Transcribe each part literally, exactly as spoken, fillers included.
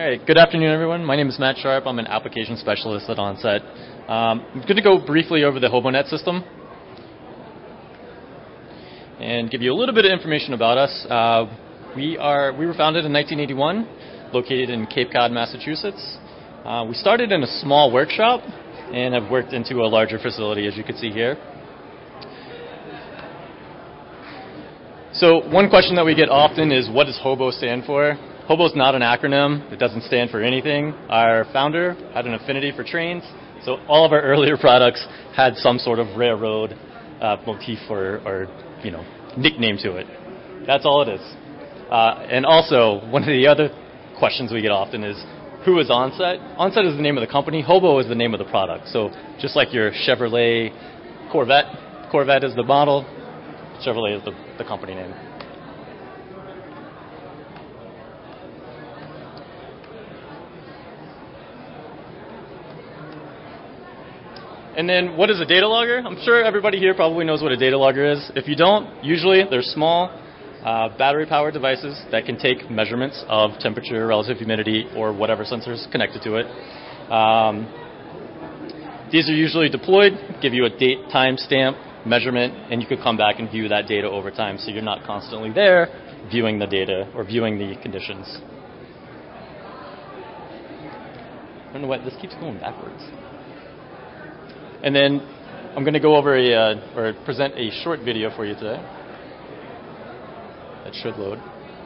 right, good afternoon, everyone. My name is Matt Sharp. I'm an application specialist at Onset. Um, I'm going to go briefly over the HoboNet system and give you a little bit of information about us. Uh, we are we were founded in nineteen eighty-one, located in Cape Cod, Massachusetts. Uh, we started in a small workshop and have worked into a larger facility, as you can see here. So one question that we get often is, what does HOBO stand for? HOBO is not an acronym. It doesn't stand for anything. Our founder had an affinity for trains, so all of our earlier products had some sort of railroad uh, motif or, or, you know, nickname to it. That's all it is. Uh, and also, one of the other questions we get often is, who is Onset? Onset is the name of the company. HOBO is the name of the product. So just like your Chevrolet Corvette, Corvette is the model, Chevrolet is the, the company name. And then what is a data logger? I'm sure everybody here probably knows what a data logger is. If you don't, usually they're small uh, battery-powered devices that can take measurements of temperature, relative humidity, or whatever sensors connected to it. Um, these are usually deployed, give you a date, time stamp, measurement, and you could come back and view that data over time, so you're not constantly there viewing the data or viewing the conditions. I don't know what, this keeps going backwards. And then I'm going to go over a, uh, or present a short video for you today. That should load.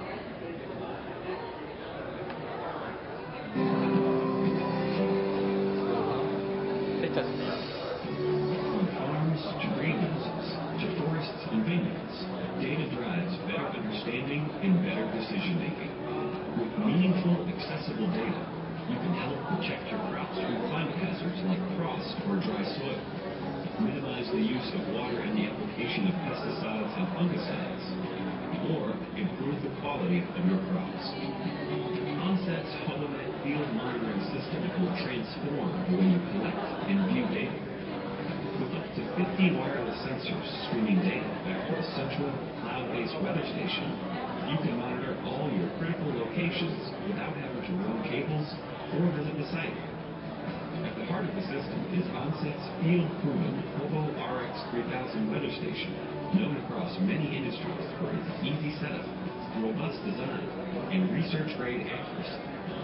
From farms to greenhouses to forests and vineyards, data drives better understanding and better decision making. With meaningful, accessible data, you can help protect your crops from climate hazards like frost or dry soil, minimize the use of water and the application of pesticides and fungicides, or improve the quality of your crops. Onset's HoboNet field monitoring system will transform the way you collect and view data. With up to fifty wireless sensors streaming data back to a central, cloud-based weather station, you can monitor all your critical locations without having to run cables or visit the site. At the heart of the system is Onset's field-proven HOBO R X three thousand weather station, known across many industries for its easy setup, robust design, and research-grade accuracy.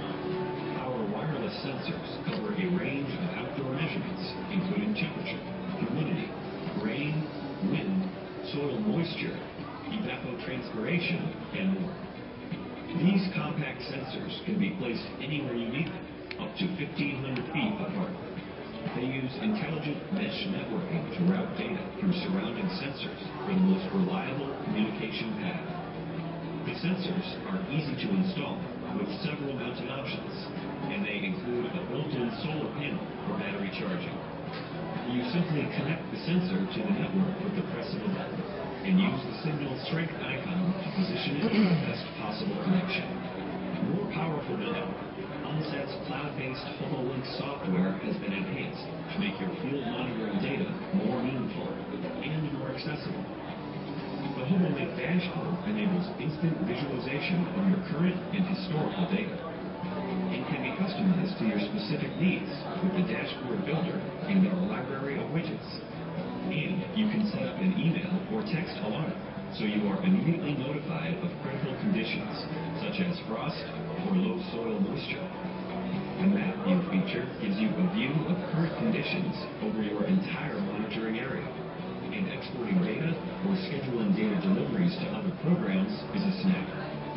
Our wireless sensors cover a range of outdoor measurements, including temperature, humidity, rain, wind, soil moisture, evapotranspiration, and more. These compact sensors can be placed anywhere you need them, up to fifteen hundred feet apart. They use intelligent mesh networking to route data through surrounding sensors for the most reliable communication path. The sensors are easy to install with several mounting options, and they include a built-in solar panel for battery charging. You simply connect the sensor to the network with the press of a button and use the signal strength icon to position it in the best possible connection. More powerful than ever, Onset's cloud-based HoboLink software has been enhanced to make your field monitoring data more meaningful and more accessible. The HoboLink dashboard enables instant visualization of your current and historical data and can be customized to your specific needs with the dashboard builder and our library of widgets. And you can set up an email or text alarm so you are immediately notified of critical conditions such as frost or low soil moisture. The Map View feature gives you a view of current conditions over your entire monitoring area. And exporting data or scheduling data deliveries to other programs is a snap.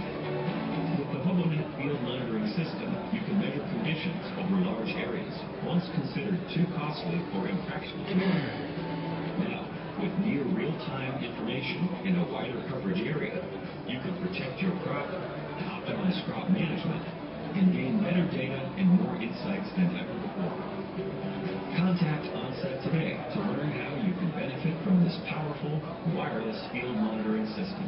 With the HoboNet field monitoring system, you can measure conditions over large areas once considered too costly or impractical to monitor. Now, with near real-time information in a wider coverage area, you can protect your crop, optimize crop management, and gain better data and more insights than ever before. Contact Onset today to learn how you can benefit from this powerful wireless field monitoring system.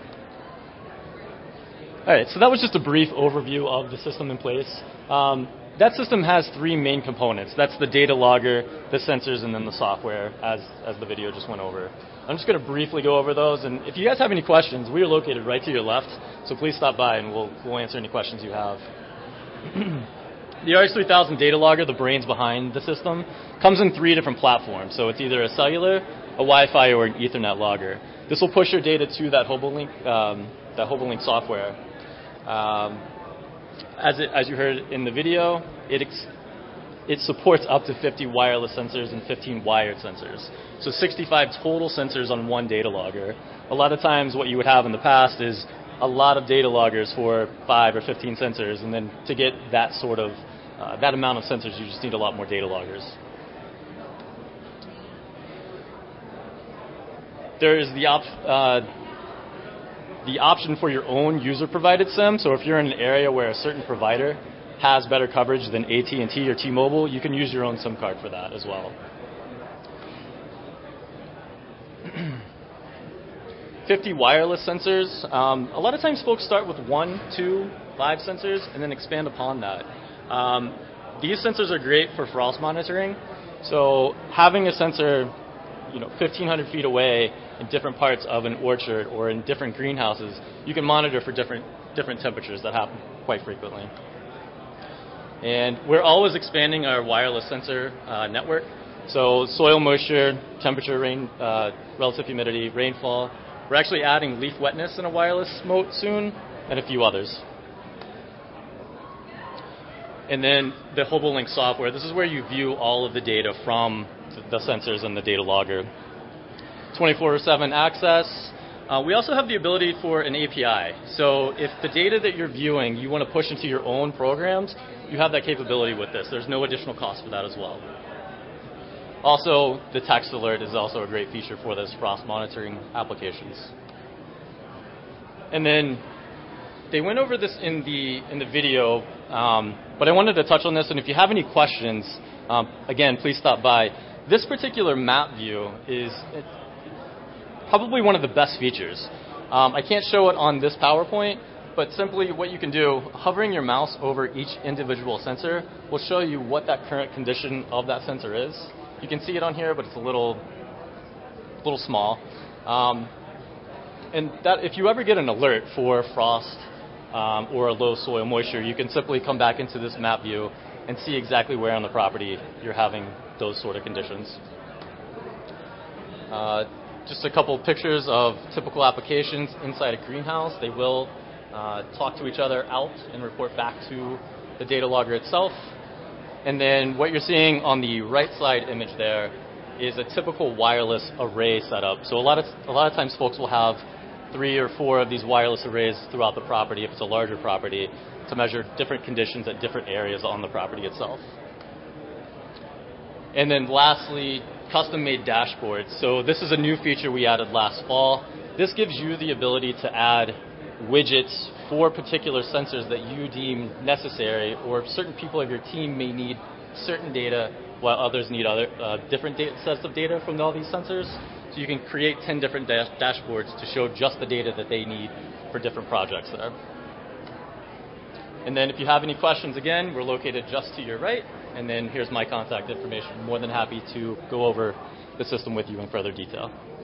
All right, so that was just a brief overview of the system in place. Um, that system has three main components. That's the data logger, the sensors, and then the software, as, as the video just went over. I'm just going to briefly go over those, and if you guys have any questions, we are located right to your left, so please stop by and we'll, we'll answer any questions you have. The R X three thousand data logger, the brains behind the system, comes in three different platforms. So it's either a cellular, a Wi-Fi, or an Ethernet logger. This will push your data to that HoboLink, um, that HoboLink software. Um, as, it, as you heard in the video, it, ex- it supports up to fifty wireless sensors and fifteen wired sensors. So sixty-five total sensors on one data logger. A lot of times what you would have in the past is a lot of data loggers for five or fifteen sensors, and then to get that sort of, uh, that amount of sensors, you just need a lot more data loggers. There is the, op- uh, the option for your own user-provided SIM. So if you're in an area where a certain provider has better coverage than A T and T or T-Mobile, you can use your own SIM card for that as well. fifty wireless sensors. Um, a lot of times folks start with one, two, five sensors and then expand upon that. Um, these sensors are great for frost monitoring. So having a sensor, you know, fifteen hundred feet away in different parts of an orchard or in different greenhouses, you can monitor for different different temperatures that happen quite frequently. And we're always expanding our wireless sensor uh, network. So soil moisture, temperature, rain, uh, relative humidity, rainfall. We're actually adding leaf wetness in a wireless mode soon, and a few others. And then the HoboLink software. This is where you view all of the data from the sensors and the data logger. twenty-four seven access. Uh, we also have the ability for an A P I. So if the data that you're viewing you want to push into your own programs, you have that capability with this. There's no additional cost for that as well. Also, the text alert is also a great feature for this frost monitoring applications. And then they went over this in the in the video, um, but I wanted to touch on this. And if you have any questions, um, again, please stop by. This particular map view is probably one of the best features. Um, I can't show it on this PowerPoint, but simply what you can do, hovering your mouse over each individual sensor will show you what that current condition of that sensor is. You can see it on here, but it's a little, little small. Um, and that if you ever get an alert for frost um, or a low soil moisture, you can simply come back into this map view and see exactly where on the property you're having those sort of conditions. Uh, just a couple pictures of typical applications inside a greenhouse. They will uh, talk to each other out and report back to the data logger itself. And then what you're seeing on the right side image there is a typical wireless array setup. So a lot of a lot of times folks will have three or four of these wireless arrays throughout the property if it's a larger property to measure different conditions at different areas on the property itself. And then lastly, custom-made dashboards. So this is a new feature we added last fall. This gives you the ability to add widgets for particular sensors that you deem necessary, or certain people of your team may need certain data while others need other uh, different data, sets of data from all these sensors. So you can create ten different dash- dashboards to show just the data that they need for different projects there. And then if you have any questions, again, we're located just to your right, and then here's my contact information. I'm more than happy to go over the system with you in further detail.